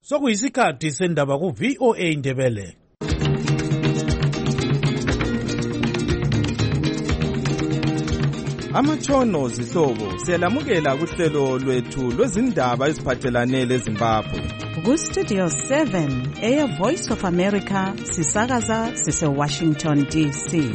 Sokuyisikhathi sendaba ku VOA Indebele. Amatshono zihlobo siyalamukela kuhlelo lwethu lwezindaba eziphathelane leZimbabwe. Ku Studio 7 Air Voice of America sisakaza sise Washington DC.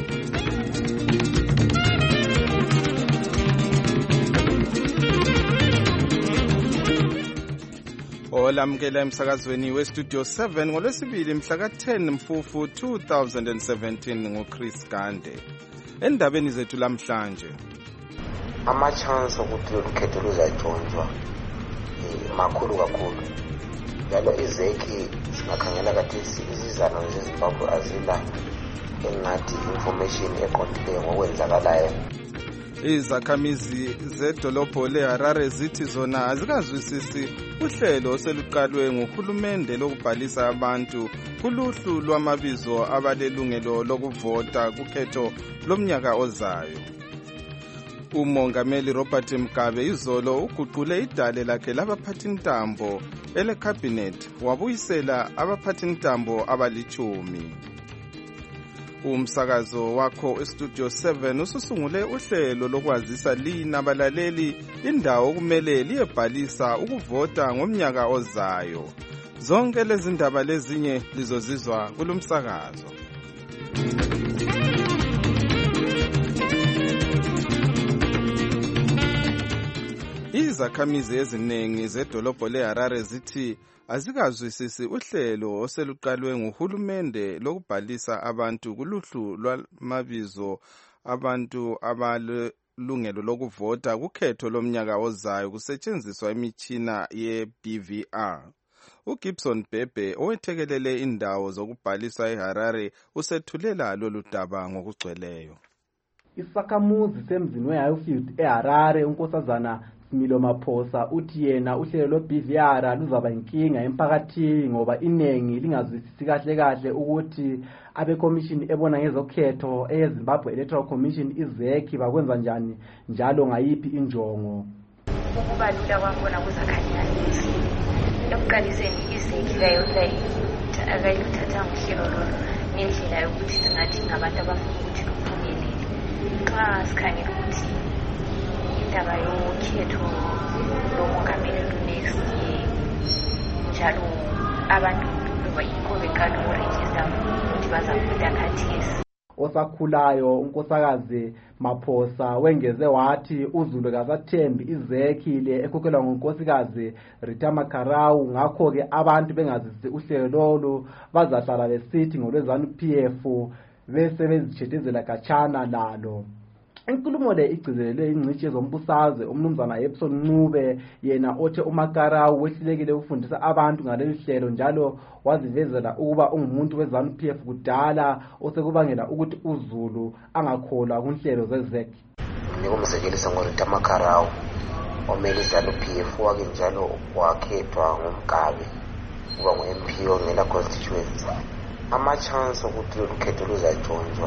Olamukela emsakazweni we Studio 7 ngolwesibili mhla ka-10 Mfufu 2017 ngoChris Gande. Endabeni zethu lamhlanje, ama-chance ukuthi lolu khetho luzatshontshwa makhulu kakhulu. Njalo izekhi singakhangela kathesi izizano zeZimbabwe azila engathi information eqondileyo ngokwenzakalayo. Izakhamizi zedolobho leHarare zithi zona azikazwisisi uhlelo oseluqalwe nguhulumende lokubhalisa abantu kuluhlu lwamabizo abalelungelo lokuvota kukhetho lomnyaka ozayo. Umongameli Robert Mugabe izolo uguqule idale lakhe labaphathintambo elecabinet wabuyisela abaphathintambo abali-10. Umsakazo wakho eStudio 7 ususungule uhlelo lokwazisa linabalaleli indawo okumele liyebhalisa ukuvota ngomnyaka ozayo. Zonke lezi ndaba lezinye lizozizwa kulomsakazo. Izakhamizi eziningi zedolobho leHarare zithi azikazwisisi uhlelo oseluqalwe nguhulumende lokubhalisa abantu kuluhlu lwamabizo abantu abalungelo lokuvota kukhetho lomnyaka ozayo kusetshenziswa imitshina ye-BVR. uGibson Bhebhe owethekelele indawo zokubhalisa eHarare usethulela lolu daba ngokugcweleyo. Isakhamuzi semzini we-Highfield eHarare unkosazana Smilo Maphosa uthi yena uhlelo lo-BVR luzaba inkinga emphakathini ngoba inengi lingazwisisi kahle ukuthi abekomishini ebona ngezokhetho eyeZimbabwe Electoral Commission izekhi bakwenza njani njalo ngayiphi injongo. Ukubalula kwangona kuzakhanyaisi ekuqaliseni izekhi akayiluthatha ngohlelo lolo ngendlela yokuthi singathi ngabantu abafuna ukuthi luphumelele. Xa sikhangela ukuthi indaba yokhetho lomongameli lu-next year njalo abantu yikho beqala ukurejista ukuthi bazavota khathesi. Osakhulayo unkosakazi Maphosa wengeze wathi uZulu kasathembi izekhi le ekhokhelwa ngunkosikazi Rita Makarau, ngakho-ke abantu bengazisi uhlelo lolu bazahlala besithi ngolweZANU-PF bese bezijethezela khatshana lalo. Inkulumo le igcizelelwe ingcitshi zombusazwe umnumzana Epson Ncube, yena othe uMakarau wehlulekile ukufundisa abantu ngaleli hlelo njalo wazivezela ukuba ungumuntu weZANU-PF kudala osekubangela ukuthi uZulu angakholwa kunhlelo zezekhi. Nikumzekelisa ngoRita Makarau omele iZANU-PF wake njalo wakhethwa nguMgabe kuba ngu-MP ongela constituency. Ama-chance ukuthi lolu khetho luzatshontshwa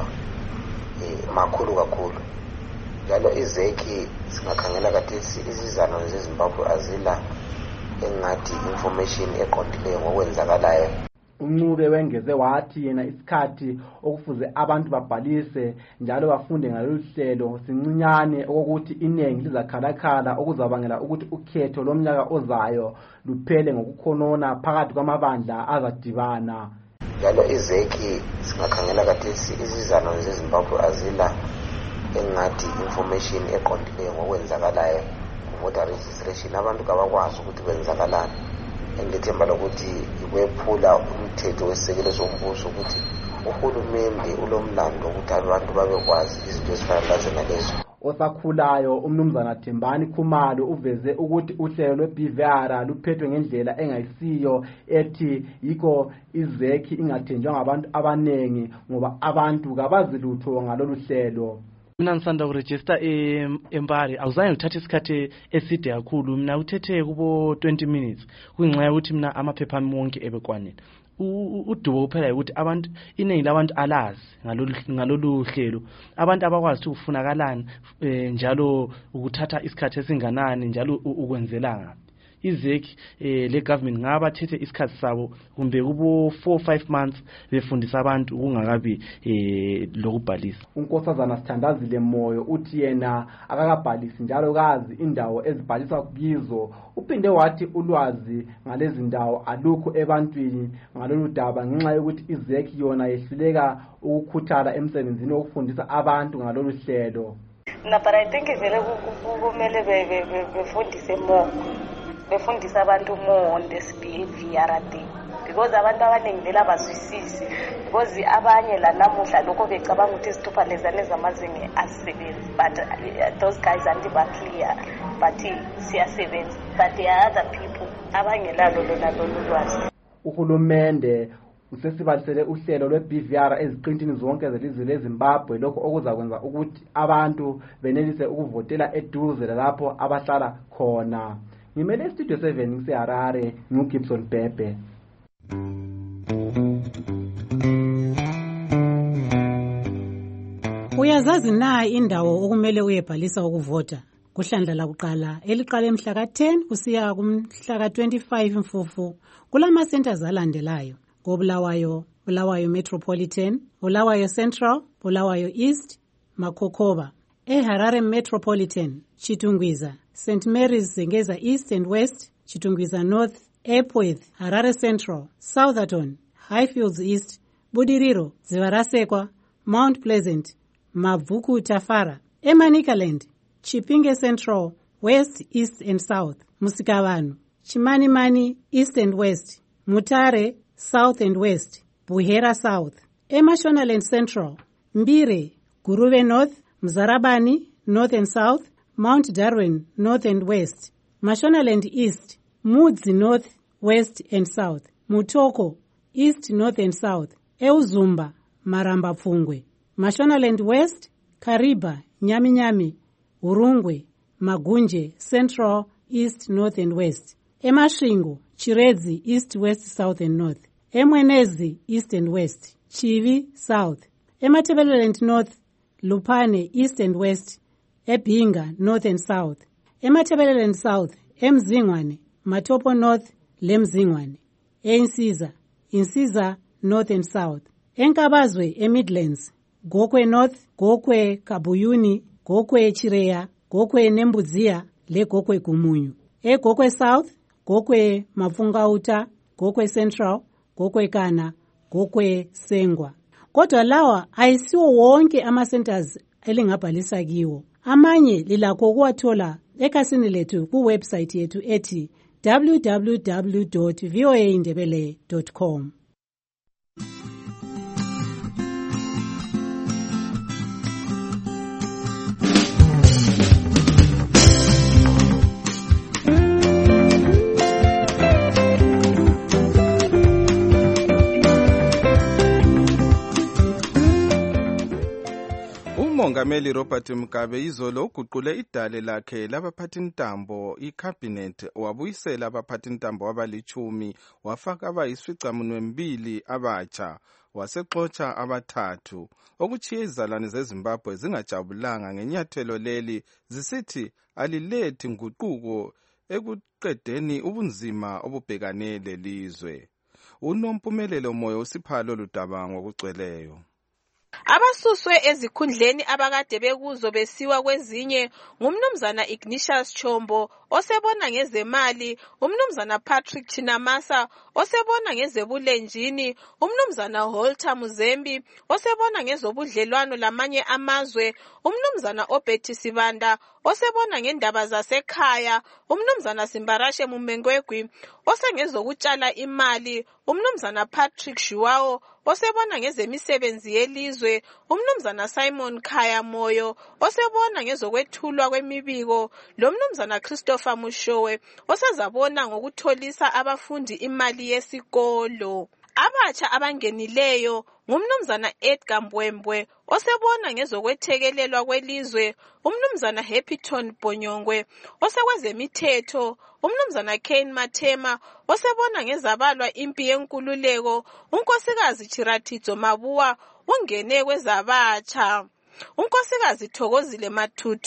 makhulu kakhulu. Njalo izekhi singakhangela kathesi izizano zeZimbabwe azila engathi information eqondileyo ngokwenzakalayo. Uncube wengeze wathi yena isikhathi okufuze abantu babhalise njalo bafunde ngalolu hlelo sincinyane okokuthi inengi lizakhalakhala okuzabangela ukuthi ukhetho lomnyaka ozayo luphele ngokukhonona phakathi kwamabandla azadibana. Njalo izekhi singakhangela kathesi izizano zeZimbabwe azila engathi information eqondileyo ngokwenzakalayo ku-voter registration. Abantu kabakwazi ukuthi kwenzakalani. Engithemba lokuthi ikwephula umthetho wesisekelo sombuso ukuthi uhulumende ulomlando ukuthi abantu babekwazi izinto ezifana nalezo. Osakhulayo umnumzana Thembani Khumalo uveze ukuthi uhlelo lwe-BVR luphethwe ngendlela engayisiyo ethi yikho izekhi ingathenjwa ngabantu abanengi ngoba abantu kabazi lutho ngalolu hlelo. Mina ngisanda ukurejista eMpare awuzange ngithathe isikhathi eside kakhulu, mina uthethe kubo 20 minutes kungenxa yokuthi mina amaphepha ami wonke ebekwanele. Udubo kuphela ukuthi abantu iningi labantu alazi ngalolu hlelo, abantu abakwazi ukuthi kufunakalani njalo ukuthatha isikhathi esinganani njalo ukwenzelana. izeki le government ngabathethe isikhathi sabo kumbe kubo 4-5 months befundisa abantu kungakabi lokubhalisa. uNkosazana Sithandazile Moyo uthi yena akakabhalisi njalo kazi indawo ezibhalisa kizo. Uphinde wathi ulwazi ngalezi ndawo alukho ebantwini ngalolu daba ngenxa yokuthi izeki yona yehluleka ukukhuthala emsebenzini wokufundisa abantu ngalolu hlelo. But I think vele kumele befundise more, befundisa abantu more on this behavior thing, because abantu abaningi vele abazwisisi, because abanye la namuhla lokho becabanga ukuthi isithuphalezane zamazinge asisebenzi, but those guys anti-clear but siyasebenza, but there are other people abangelalo lona lolu lwazi. Uhulumende usesibalisele uhlelo lwe-BVR eziqintini zonke zelizwe leZimbabwe, lokho okuzakwenza ukuthi abantu benelise ukuvotela eduze lapho abahlala khona. Ngimele Studio 7 ngiseHarare, nguGibson Bhebhe. Uyazazi na indawo okumele uyebhalisa ukuvota? Kuhlandla lakuqala eliqala mhla ka-10 kusiya kumhla ka-25 Mfufu kulama centers alandelayo: Bulawayo, Bulawayo Metropolitan, Bulawayo Central, Bulawayo East, Makokoba. Harare Metropolitan, Chitungwiza, St. Mary's Zengeza East and West, Chitungwiza North, Epworth, Harare Central, Southerton, Highfields East, Budiriro, Zivarasekwa, Mount Pleasant, Mavuku Tafara. Manicaland, Chipinge Central, West, East and South, Musikavanu, Chimanimani East and West, Mutare South and West, Buhera South. Mashonaland Central, Mbire, Guruve North, Mzarabani North and South, Mount Darwin North and West, Mashonaland East, Mudzi North, West and South, Mutoko East, North and South, Euzumba, Maramba Pfungwe, Mashonaland West, Kariba, Nyami, Urungwe, Magunje, Central, East, North and West. Mashingo, Chiredzi, East, West, South and North. Mwenezi, East and West. Chivi, South. Matebeleland North, Lupane, East and West. Ebinga, North and South. Matebeleland South, Mzingwane, Matopo North, Lemzingwane. Insiza, North and South. Enkabazwe, Midlands, Gokwe North, Gokwe Kabuyuni, Gokwe Chireya, Gokwe Nembuzia, Le Gokwe Kumunyu. Gokwe South, Gokwe Mafungauta, Gokwe Central, Gokwe Kana, Gokwe Sengwa. Kodwa lawa ayisiwo wonke ama-centers elingabhalisa kiwo. Amanye lilakho ukuwathola ekhasini lethu kuwebsite yethu ethi www.voaindebele.com. uMongameli Robert Mugabe izolo uguqule idale lakhe labaphathintambo icabinet, wabuyisela abaphathintambo abali-10 wafaka abayisificamunwembili abatsha, wasexotsha abathathu, okutshiye izalwane zeZimbabwe zingajabulanga ngenyathelo leli, zisithi alilethi nguquko ekuqedeni ubunzima obubhekane lelizwe. uNompumelelo Moyo usipha lolu daba ngokugcweleyo. Abasuswe ezikhundleni abakade bekuzo besiwa kwezinye ngumnumzana Ignatius Chombo osebona ngezemali, umnumzana Patrick Chinamasa osebona ngezebulenjini, umnumzana Holter Muzembi osebona ngezobudlelwano lamanye amazwe, umnumzana Obeti Sibanda osebona ngendaba zasekhaya, umnumzana Simbarashe Mumengwegwi osengezokutshala imali, umnumzana Patrick Shuwao osebona ngezemisebenzi yelizwe, umnumzana Simon Khaya Moyo osebona ngezokwethulwa kwemibiko, lo mnumzana Christopher Mushowe osezabona ngokutholisa abafundi imali yesikolo. Abatsha abangenileyo ngumnumzana Edgar Mbwembwe osebona ngezokwethekelelwa kwelizwe, umnumzana Happyton Bonyongwe osekwezemithetho, umnumzana Kane Mathema osebona ngezabalwa impi yenkululeko, unkosikazi Chirathidzo Mabuwa ungene kwezabatsha. Unkosikazi Thokozile Mathuthu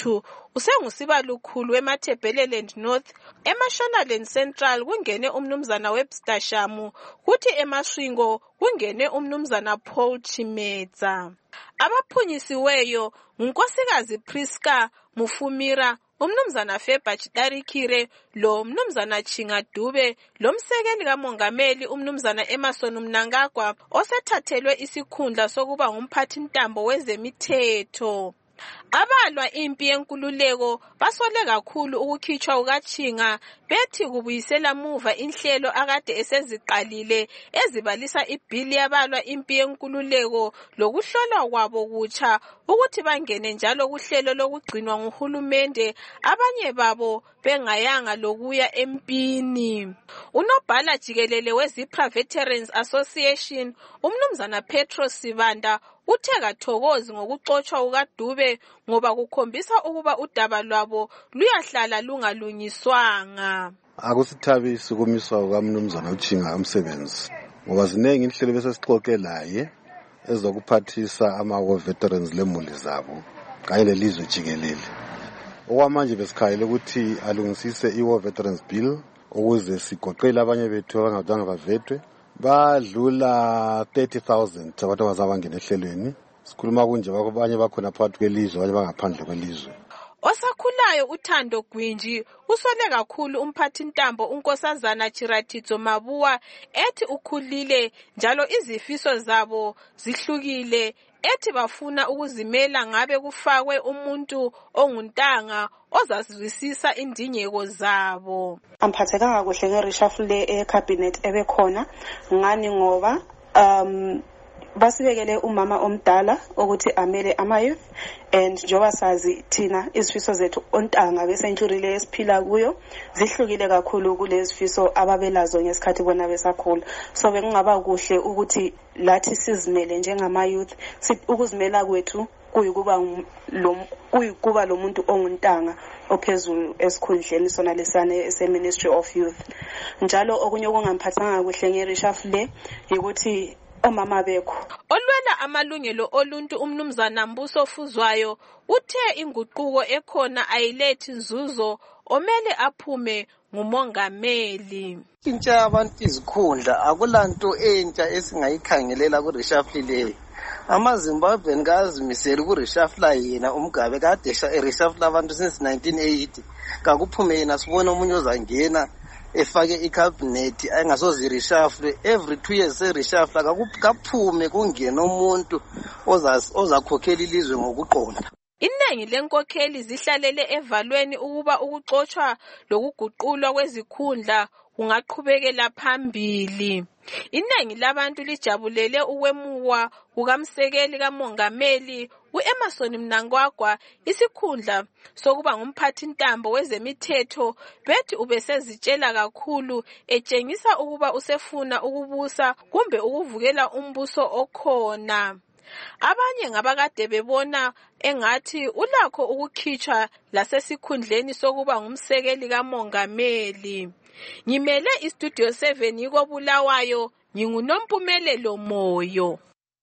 usengusibalukhulu eMatabeleland North, eMashonaland Central kungene umnumzana Webster Shamu, kuthi eMasvingo kungene umnumzana Paul Chimetsa. Abaphunyisiweyo ngunkosikazi Priska Mufumira, umnumzana Feba Chitarikire, lo umnumzana Chingadube, lo msekeli kamongameli umnumzana Emerson Mnangagwa osethathelwe isikhundla sokuba ngumphathintambo wezemithetho. Abalwa impi yenkululeko basole kakhulu ukukhitshwa kukaChinga, bethi kubuyisela muva inhlelo akade eseziqalile ezibalisa ibhili yabalwa impi yenkululeko lokuhlolwa kwabo kutsha ukuthi bangene njalo kuhlelo lokugcinwa nguhulumende, abanye babo bengayanga lokuya empini. Unobhala jikelele weZipra Veterans Association umnumzana Petros Sibanda uthe kathokozi ngokuxotshwa kukaDube ngoba kukhombisa ukuba udaba lwabo luyahlala lungalungiswanga. Akusithabisi ukumiswa kukamnumzana uChinga umsebenzi ngoba zinengi inhlelo besesixoxelaye ezokuphathisa ama-war veterans lemuli zabo kanye lelizwe jikelele. Okwamanje besikhayele ukuthi alungisise i-war veterans bill ukuze sigoqele abanye bethu abangadanga bavetwe badlula 30,000 abantu abazabangena ehlelweni. Sikhuluma kunje abanye bakhona phakathi kwelizwe abanye bangaphandle kwelizwe. Osakhulayo uThando Gwinji usole kakhulu umphathintambo unkosazana Chiratitso Mabuwa ethi ukhulile njalo izifiso zabo zihlukile, ethi bafuna ukuzimela ngabe kufakwe umuntu onguntanga ozazwisisa indingeko zabo. Amphathekanga kuhle ngereshuffle ecabinet ebekhona ngani ngoba basibekele umama omdala ukuthi amele ama-youth, and njengoba sazi thina izifiso zethu ontanga besentyuri le esiphila kuyo zihlukile kakhulu kulezifiso ababelazo ngesikhathi bona besakhula. So bekungaba kuhle ukuthi lathi sizimele njengama-youth, ukuzimela kwethu kuyikuba lo muntu onguntanga ophezulu esikhundleni sona lesane ese-Ministry of Youth. Njalo okunye okungamphathanga kuhle ngereshuffle ukuthi omama bekho olwela amalungelo oluntu umnumzana Mbuso Fuzwayo uthe inguquko ekhona ayilethi nzuzo, omele aphume ngumongameli. Intsha yabantu izikhundla akulanto entsha esingayikhangelela kureshuffle leyo. AmaZimbabwean kazimisela kureshuffle yena uMgabe kade ereshuffle abantu since 1980. Kakuphume yena sibona umunye ozangena efake icabinet engasoze reshuffle every 2 years reshuffle kaphume kungena umuntu ozakhokhela ilizwe ngokuqonda. Iningi lenkokheli zihlalele evalweni ukuba ukuxotshwa lokuguqulwa kwezikhundla kungaqhubekela phambili. Iningi labantu lijabulele ukwemukwa kukamsekeli kamongameli uEmerson Mnangagwa isikhundla sokuba ngumphathintambo wezemithetho, bethi ubesezitshela kakhulu etshengisa ukuba usefuna ukubusa kumbe ukuvukela umbuso okhona. Abanye ngabakade bebona engathi ulakho ukukhitshwa lasesikhundleni sokuba ngumsekeli kamongameli. Ngimele iStudio 7 yiko Bulawayo, nginguNompumelelo Moyo.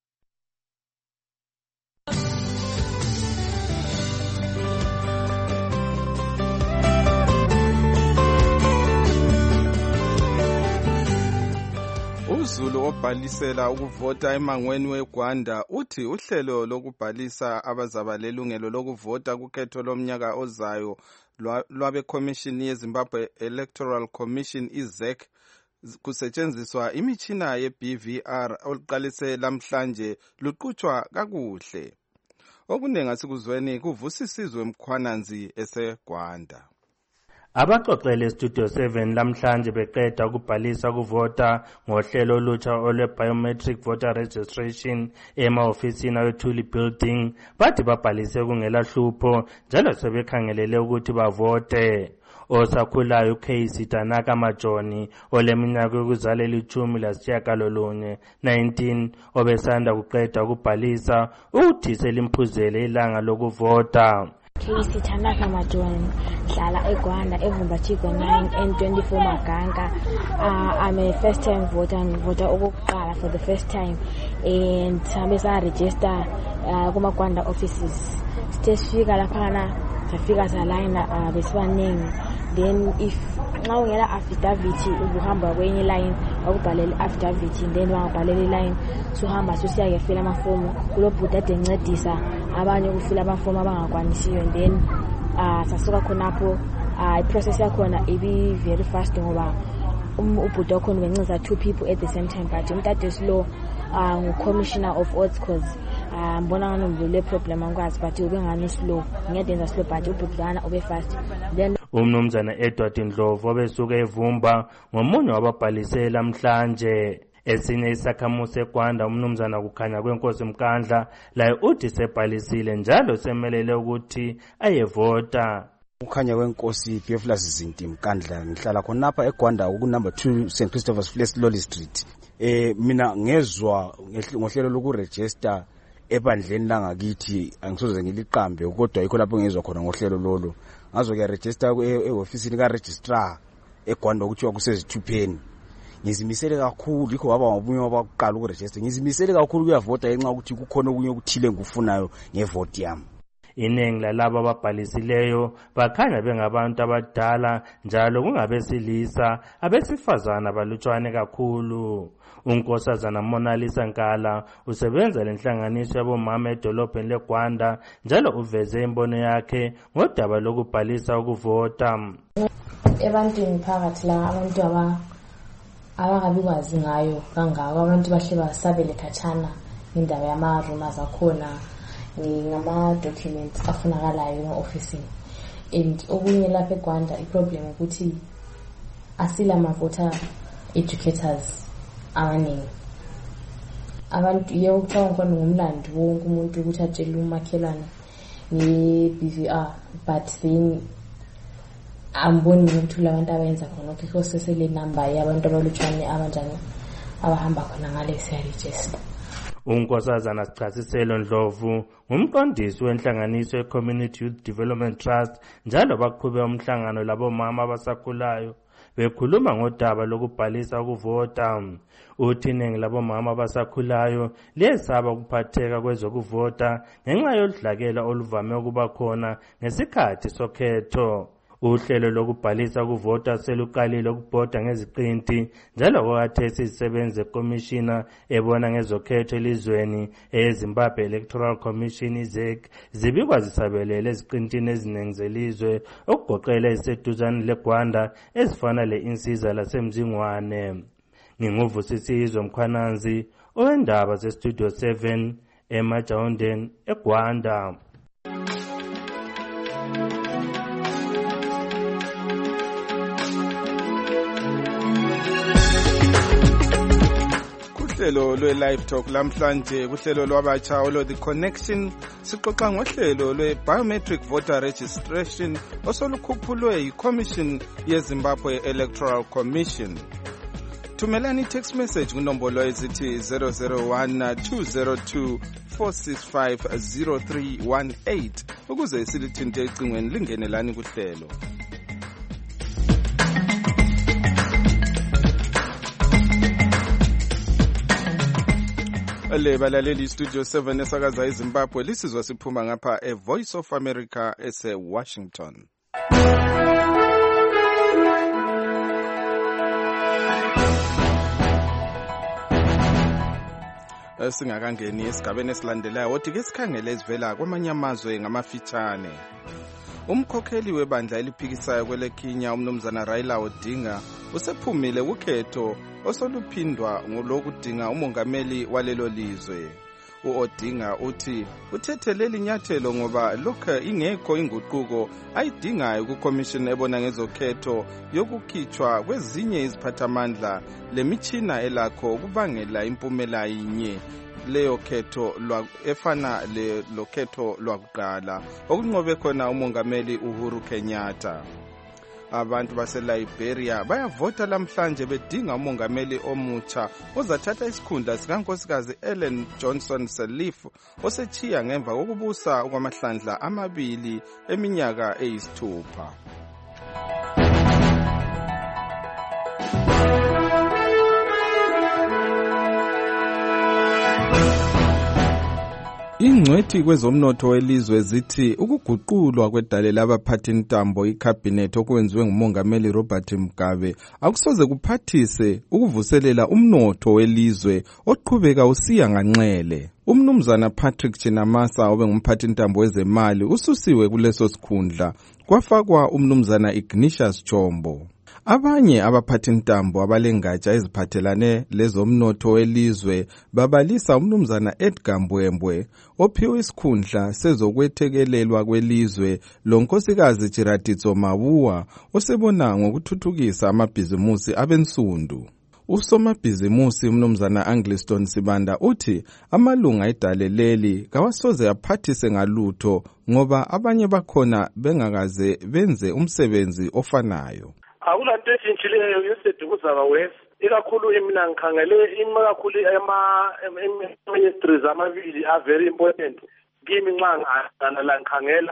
UZulu obhalisela ukuvota emangweni weGwanda uthi uhlelo lokubhalisa abazaba lelungelo lokuvota kukhetho lomnyaka ozayo lwabeCommission yeZimbabwe Electoral Commission IZEC kusetshenziswa imitshina yeBVR oluqalise lamhlanje luqhutshwa kakuhle. Okunengi asikuzweni kuvusisizwe Mkhwananzi eseGwanda. Abaxoxele Studio 7 lamhlanje beqeda ukubhalisa ukuvota ngohlelo olutsha olwe-biometric voter registration ema-ofisini awe-Thuli building bathi babhalise kungela hlupho njalo sebekhangelele ukuthi bavote. Osakhulayo uCasey Tanaka Majoni oleminyaka yokuzalela 19 obesanda kuqeda ukubhalisa uthi selimphuzele ilanga lokuvota. Casey Tanaka Majoni, hlala eGwanda eVumba Chico 9 N24 Maganga. I'm a first time voter and voter okokuqala for the first time, and sabe sa register kuma Gwanda offices. Sifika lapha safika salayina besibaningi. Then if nxa ungela affidavit ubuhamba kwenye line bakubhalele affidavit, then bangabhalele line suhamba susiya kefila amafomu kulo bhuti ade ncedisa abanye ukufila amafomu abangakwanisiyo. Then sasuka khonapho iprocess yakhona ibi very fast ngoba ubhuti wakhona benceza 2 people at the same time, but umtade slow ngu-commissioner of odds cause mbona ngani mvule problem angikwazi but ube ngani slow ngiyadenza slow but ubhudlana ube fast. Then umnumzana Edward Ndlovu obesuka eVumba ngomunye wababhalisela namhlanje. Esinye isakhamuzi eGwanda umnumzana kukhanya kwenkosi Mkandla laye uthi sebhalisile njalo semelele ukuthi ayevota. Ukhanya kwenkosi Theophilus Zinti Mkandla ngihlala khonapha eGwanda ku number 2 St Christopher's Place Lolly Street. Mina ngezwa ngohlelo lokuregister ebandleni langakithi angisoze ngiliqambe kodwa yikho lapho ngezwa khona ngohlelo lolo. Ngazo ke register e-office ka registrar eGwanda ukuthiwa kusezithupheni. Ngizimisele kakhulu yikho waba ngobunye wabakuqala ukuregister. Ngizimisele kakhulu kuyavota enxa ukuthi kukhona okunye okuthile ngufunayo ngevote yami. Iningi lalabo ababhalisileyo bakhanya bengabantu abadala njalo kungabesilisa, abesifazana balutshwane kakhulu. Unkosazana Monalisa Nkala usebenza lenhlanganiso yabomama edolobheni leGwanda njalo uveze imbono yakhe ngodaba lokubhalisa ukuvota. Ebantwini phakathi la abantu abangabikwazi ngayo kangako, abantu bahle basabele khatshana indaba yama-rumors akhona ngama-documents afunakalayo ema-ofisini. And okunye lapha eGwanda iproblem ukuthi asila ma-voter educators abaningi. Abantu yebo kuthiwa khona ngumlando wonke umuntu ukuthi atshele umakhelwane nge-BVR, but then amboni ukuthi labantu abenza khona ukho sesele number yabantu abalutshwane abanjani abahamba khona ngale register. Unkosazana Sichasiselo Ndlovu ngumqondisi wenhlanganiso ye-Community Youth Development Trust njalo baqhube umhlangano labomama abasakhulayo bekhuluma ngodaba lokubhalisa ukuvota. Uthi iningi labomama abasakhulayo liyesaba ukuphatheka kwezokuvota ngenxa yodlakela oluvame ukuba khona ngesikhathi sokhetho. Uhlelo lokubhalisa ukuvota seluqalile ukubhoda ngeziqinti njalo kwakhathesi izisebenzi zekomishina ebona ngezokhetho elizweni eZimbabwe Electoral Commission ZEC zibikwa zisabelele eziqintini eziningi zelizwe okugoqela iseduzane leGwanda ezifana le-Insiza laseMzingwane. Nginguvusisizwe Mkhwananzi owendaba zeStudio 7 eMajawundeni eGwanda. Uhlelo lwe-Live Talk lamhlanje kuhlelo lwabatsha olo The Connection sixoxa ngohlelo lwe-Biometric Voter Registration osolukhuphulwe yi-Commission yeZimbabwe Electoral Commission. Thumelani text message kunombolo ezithi 001-202-465-0318 ukuze silithinte ecingweni lingenelani kuhlelo. Le balaleli Studio 7 esakaza eZimbabwe lisizwa siphuma ngapha eVoice of America ese-Washington. Singakangeni esigabeni esilandelayo wothi ke sikhangele ezivela kwamanye amazwe ngamafitshane. Umkhokheli webandla eliphikisayo kweleKenya umnumzana Raila Odinga usephumile ukhetho osoluphindwa ngolokudinga umongameli walelo lizwe. uOdinga uthi uthetheleli nyathelo ngoba lokho ingekho inguquko ayidingayo kuCommission ebona ngezokhetho yokukhitshwa kwezinye iziphathamandla lemitshina elakho ukubangela impumela yinye leyo khetho efana lokhetho lwakuqala okunqobe khona umongameli Uhuru Kenyatta. Abantu baseLiberia bayavota lamhlanje bedinga umongameli omutsha ozathatha isikhundla sikankosikazi Ellen Johnson Sirleaf osechiya ngemva kokubusa kwamahlandla amabili eminyaka eyisithupha. Ingcwethi kwezomnotho welizwe zithi ukuguqulwa kwedale labaphathintambo iCabinet okwenziwe nguMongameli Robert Mugabe akusoze kuphathise ukuvuselela umnotho welizwe oqhubeka usiya nganxele. Umnumzana Patrick Chinamasa obengumphathintambo wezemali ususiwe kuleso sikhundla kwafakwa umnumzana Ignatius Chombo. Abanye abaphathintambo abalengatsha eziphathelane lezomnotho welizwe babalisa umnumzana Edgar Mbwembwe ophiwe isikhundla sezokwethekelelwa kwelizwe lonkosikazi Chiratitso Mabua osebona ngokuthuthukisa amabhizimusi abensundu. Usomabhizimusi umnumzana Angliston Sibanda uthi amalunga edale leli kawasoze aphathise ngalutho ngoba abanye bakhona bengakaze benze umsebenzi ofanayo. Akulanto etshintshileyo yesedukuzaba west ikakhulu mina ngikhangele kakhulu ama-ministries amabili are very important kimi nxa la ngikhangela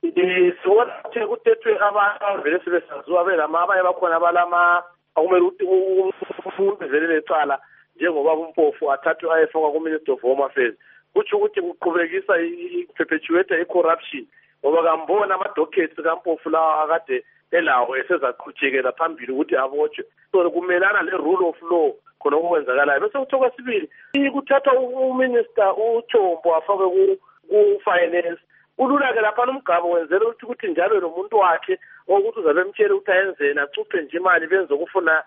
sibona ukuthi kuthethwe abantu abavele sebesaziwa abanye bakhona abalama akumele ukuthi umuntu evelele ecala njengoba uMpofu athathwe ayefakwa ku-Minister of Home Affairs kutsho ukuthi kuqhubekisa i-perpetuate i-corruption ngoba kambona ama-dockets kaMpofu lawa akade elawo esezaqhutshekela phambili ukuthi abotshwe so kumelana le-rule of law khona okwenzakalayo bese kuthi okwesibili kuthathwa uminister uChombo afakwe ku-finance kulula-ke laphana umgaba wenzela ukuthi njalo lo muntu wakhe okuthi uzabe emtshele ukuthi ayenzeni acuphe nje imali benze okufuna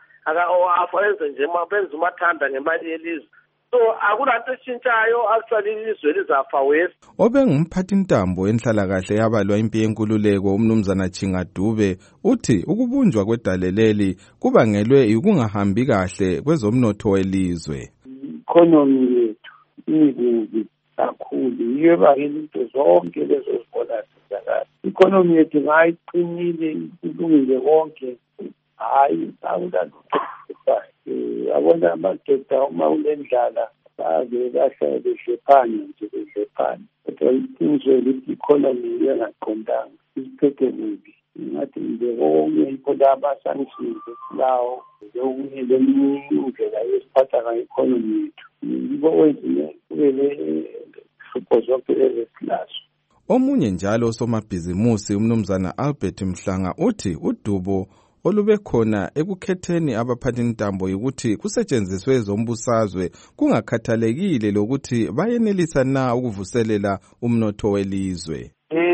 enze nje benze umathanda ngemali yelizwe. So akulanto etshintshayo actually ilizwe lizafa west. Obengumphathintambo enhlalakahle yabalwa impi yenkululeko umnumzana Chingadube uthi ukubunjwa kwedale leli kubangelwe ukungahambi kahle kwezomnotho welizwe. Economy yethu ibubi kakhulu yiyo ebangela into zonke lezo zibona zizakala. Economy yethu ngayiqinile ilungile konke hayi akulanto yabona amadoda uma unendlala baze bahlale behlephana nje behlephana kodwa iqiniso lithi economy iyangaqondanga isiphethe kubi ngathi nje konke yikho laba sanctions lawo lokunye leminye indlela yesiphatha ngayo-economy yethu yibo wenzile kube le-hlupho zonke ezesilazo. Omunye njalo somabhizimusi umnumzana Albert Mhlanga uthi udubo olube khona ekukhetheni abaphathintambo ukuthi kusetshenziswe zombusazwe kungakhathalekile lokuthi bayenelisa na ukuvuselela umnotho welizwe.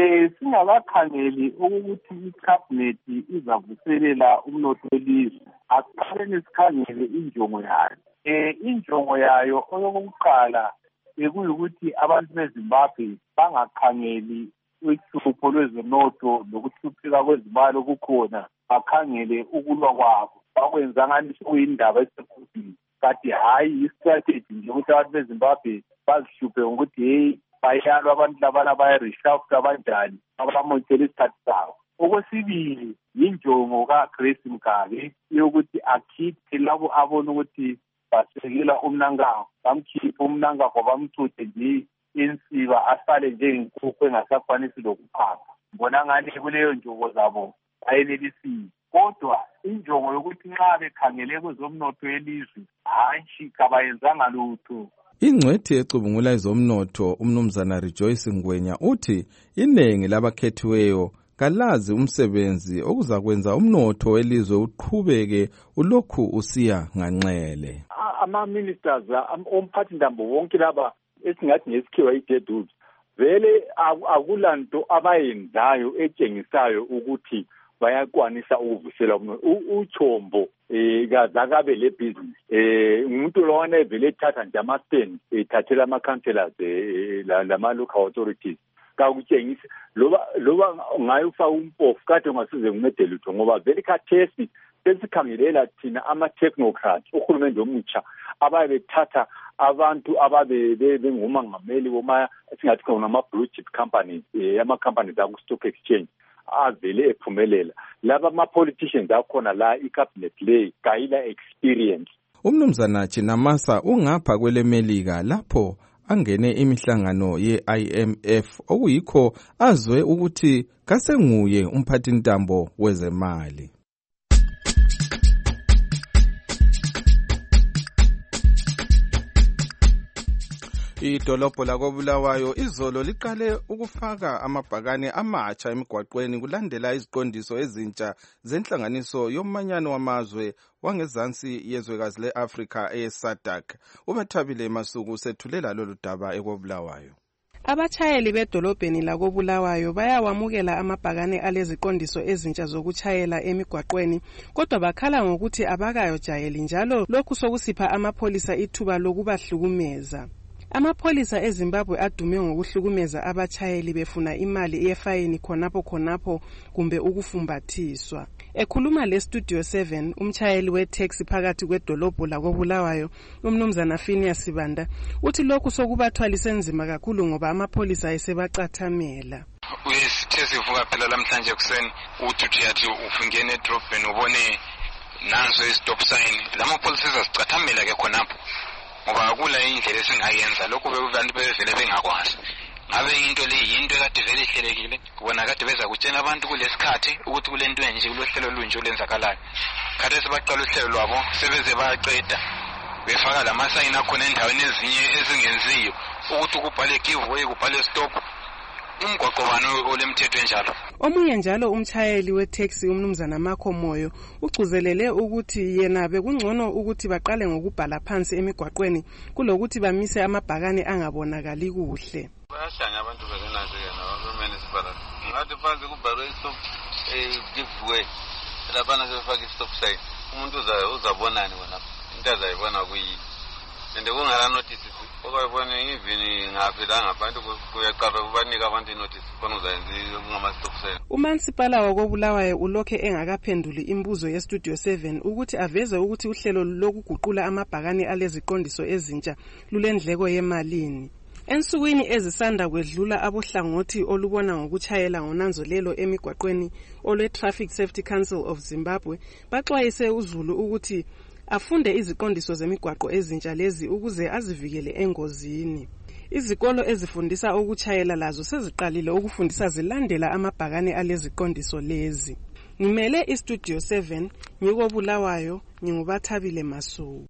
Singakakhangeli ukuthi iCabinet izavuselela umnotho welizwe asiqaleni sikhangele injongo yayo. Injongo yayo oyokuqala bekuyukuthi abantu beZimbabwe bangakhangeli uhlupho lwezomnotho lokuhlupheka kwezimali okukhona bakhangele ukulwa kwabo bakwenza ngani sekuyindaba esekhudini kanti hayi istrategy nje ukuthi abantu beZimbabwe bazihluphe ngokuthi hey bayalwa abantu labana bayareshuffle abanjani abamothela isikhathi sabo. Okwesibili yinjongo kaGrace Mugabe yokuthi akhiphe labo abona ukuthi basekela umnangagwa bamkhiphe umnangagwa bamthuthe nje insiba asale njengenkukhu engasakwanisi lokuphapha. Ngibona ngani kuleyo njongo zabo ayenelisile kodwa injongo yokuthi nxa bekhangele kwezomnotho welizwe hantshi kabayenzanga lutho. Ingcwethi ecubungula ezomnotho umnumzana Rejoice Ngwenya uthi iningi labakhethiweyo kalazi umsebenzi okuzakwenza umnotho welizwe uqhubeke ulokhu usiya nganxele. Ama-ministers omphathintambo wonke laba esingathi ngesikhiwa i-deadwood vele akulanto abayenzayo etshengisayo ukuthi bayakwanisa ukuvusela uChombo kazakabe le business umuntu lowana evele ethatha nje ama-stand ethathela ama-councillors lama-local authorities kakutshengisa loba ngayofaka uMpofu kade ungasize ngincede lutho ngoba vele khathesi sesikhangelela thina ama-technocrats uhulumende omutsha ababe bethatha abantu ababe bengumangameli singathi khona ama-blue chip companies ama-companies aku-stock exchange avele ephumelela laba ama-politicians akhona la iCabinet le kayila experience. Umnumzana Chinamasa ungapha kwelemelika lapho angene imihlangano ye-IMF okuyikho azwe ukuthi kasenguye umphathintambo wezemali. Idolobho lakoBulawayo izolo liqale ukufaka amabhakane amatsha emigwaqweni kulandela iziqondiso ezintsha zenhlanganiso yomanyano wamazwe wangezansi yezwekazi le-Afrika eSADC. Ubathabile Masuku sethulela lolu daba ekoBulawayo. Abatshayeli bedolobheni lakoBulawayo bayawamukela amabhakane aleziqondiso ezintsha zokutshayela emigwaqweni, kodwa bakhala ngokuthi abakayojayeli njalo lokhu sokusipha amapholisa ithuba lokubahlukumeza. Amapholisa eZimbabwe adume ngokuhlukumeza abatshayeli befuna imali yefayini khonapho kumbe ukufumbathiswa. Ekhuluma leStudio 7 umtshayeli wetaxi phakathi kwedolobho lakoBulawayo umnumzana Phineas Sibanda uthi lokhu sokubathwalise nzima kakhulu ngoba amapholisa esebacathamela. Uyesithe sivuka phela lamhlanje kuseni uthi uyathi ufungene edrobheni ubone nanso istop sign lamapholisa ezasicathamela ke khonapho ngoba akula indlela esingayenza lokho bebantu bevele bengakwazi. Ngabe into le yinto ekade vele ihlelekile kubona kade beza kutshela abantu kulesikhathi ukuthi kulento enje kulohlelo lunje olenzakalayo. Kade sebaqala uhlelo lwabo sebeze bayaqeda befaka lamasayini akhona endaweni ezinye ezingenziyo ukuthi kubhale giveaway kubhale stop umgwaqobano olemthetho enjalo. Omunye njalo umtshayeli wetaxi umnumzana Makho Moyo ucuzelele ukuthi yena bekungcono ukuthi baqale ngokubhala phansi emigwaqweni kulokuthi bamise amabhakane angabonakali kuhle. Bayashanya abantu bezenazekela abemunicipal. Ngathi phansi kubhalwe stop giveaway. Lapha sebefaka stop sign. Umuntu uzabonani wona? Into azayibona kuyi. Ende kungala notice okayibona even ngaphela ngabantu kuyaqaba kubanika abantu notice khona uzayenza kungama stop sign. Umansipala wakoBulawayo ulokhe engakaphenduli imibuzo yeStudio 7 ukuthi aveze ukuthi uhlelo lokuguqula amabhakane aleziqondiso ezintsha lulendleko yemalini. Ensukwini ezisanda kwedlula abohlangothi olubona ngokutshayela ngonanzolelo emigwaqweni olwe Traffic Safety Council of Zimbabwe baxwayise uZulu ukuthi afunde iziqondiso zemigwaqo ezintsha lezi ukuze azivikele engozini. Izikolo ezifundisa ukutshayela lazo seziqalile ukufundisa zilandela amabhakane aleziqondiso lezi. Ngimele iStudio 7 ngikoBulawayo ngingubathabile Masuku.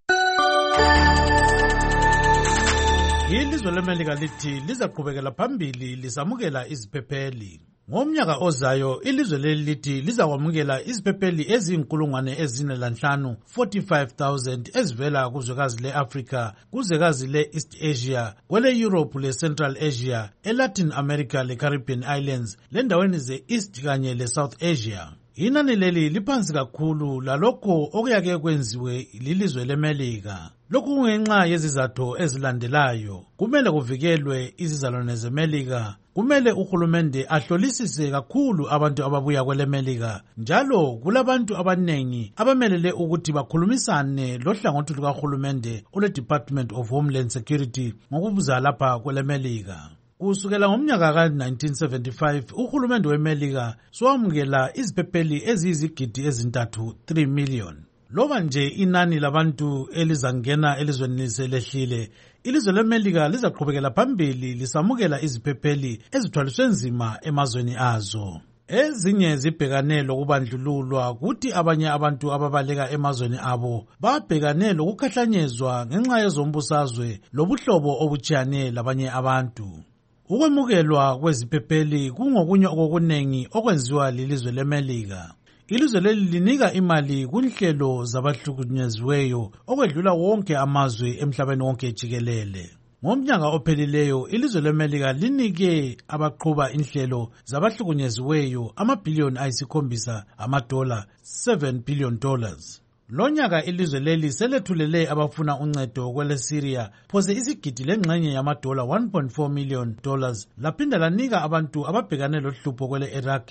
Ilizwe leMelika lithi lizaqhubekela phambili lisamukela iziphepheli. Ngomnyaka ozayo ilizwe leli lithi lizakwamukela iziphepheli ezinkulungwane ezine lanhlanu 45,000 ezivela kuzwekazi le-Afrika, kuzwekazi le-East Asia, kwele Europe le-Central Asia, eLatin America le-Caribbean Islands, lendaweni ze-East kanye le-South Asia. Inani leli liphansi kakhulu lalokho okuyake kwenziwe lilizwe leMelika. Lokhu kungenxa yezizathu ezilandelayo. Kumele kuvikelwe izizalwane zeMelika. Kumele uhulumende ahlolisise kakhulu abantu ababuya kweleMelika. Njalo kulabantu abanengi abamelele ukuthi bakhulumisane lohlangothi lukahulumende ole-Department of Homeland Security ngokubuza lapha kweleMelika. Kusukela ngomnyaka ka-1975 uhulumende weMelika swamukela iziphepheli eziyizigidi ezintathu 3 million. Loba nje inani labantu elizangena elizweni selehlile, ilizwe leMelika lizaqhubekela phambili lisamukela iziphepheli ezithwaliswe nzima emazweni azo. Ezinye zibhekane lokubandlululwa kuthi abanye abantu ababaleka emazweni abo babhekane lokukhahlanyezwa ngenxa yezombusazwe lobuhlobo obutshiyane labanye abantu. Ukwemukelwa kweziphepheli kungokunye okunengi okwenziwa lilizwe leMelika. Ilizwe leli linika imali kunhlelo zabahlukunyeziweyo okwedlula wonke amazwe emhlabeni wonke jikelele. Ngomnyaka ophelileyo ilizwe leMelika linike abaqhuba inhlelo zabahlukunyeziweyo amabhiliyoni ayisikhombisa $7 billion. Lonyaka ilizwe leli selethulele abafuna uncedo kwele Syria phose isigidi lengxenye yamadola $1.4 million laphinda lanika abantu ababhekane lohlupho kwele Iraq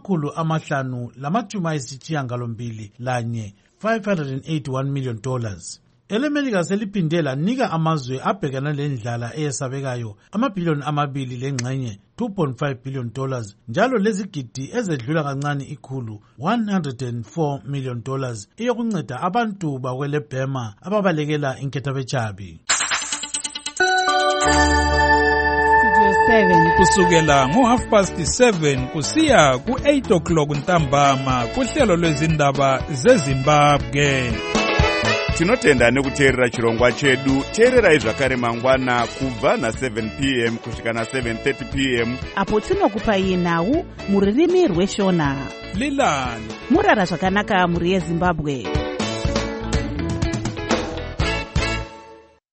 $581 million. EleMelika seliphinde lanika amazwe abhekana lendlala eyesabekayo amabhiliyoni amabili lengxenye $2.5 billion njalo lezigidi ezedlula kancane ikhulu $104 million eyokunceda abantu bakwele Burma ababalekela inkethabechabi. Kusukela ngo-7:30 kusiya ku-8 o'clock ntambama kuhlelo lwezindaba zeZimbabwe. tinotenda nekuteerera chirongwa chedu. Teererai zvakare mangwana kubva na7 pm kusvika na7:30 pm apo tinokupai nhau mururimi rweshona. Lilani murara zvakanaka muri yeZimbabwe.